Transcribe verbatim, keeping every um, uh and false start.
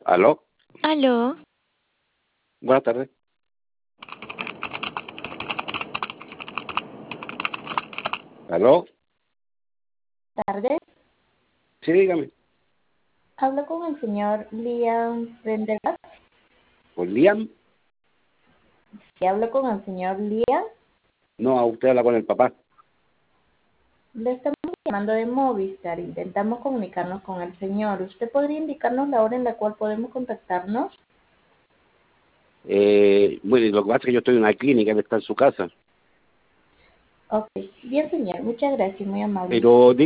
¿Aló? Aló, Buenas tardes. ¿Aló? Tardes. Sí, dígame. Hablo con el señor Liam Prendergast. ¿Con Liam? Sí, hablo con el señor Liam. No, a usted habla con el papá. Le estamos llamando de Movistar. Intentamos comunicarnos con el señor. ¿Usted podría indicarnos la hora en la cual podemos contactarnos? Eh, bueno, lo que pasa es que yo estoy en una clínica, él está en su casa. Ok. Bien, señor. Muchas gracias. Muy amable. Pero